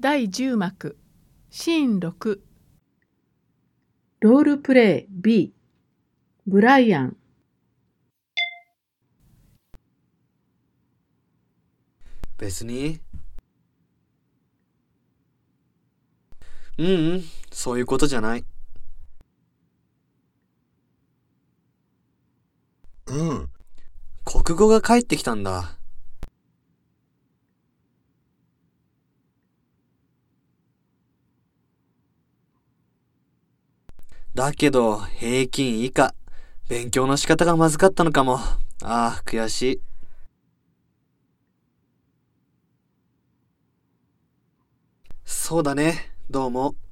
第10幕シーン6ロールプレイ B ブライアン。 別に。そういうことじゃない。国語が帰ってきたんだ。だけど、平均以下。勉強の仕方がまずかったのかも。ああ、悔しい。そうだね。どうも。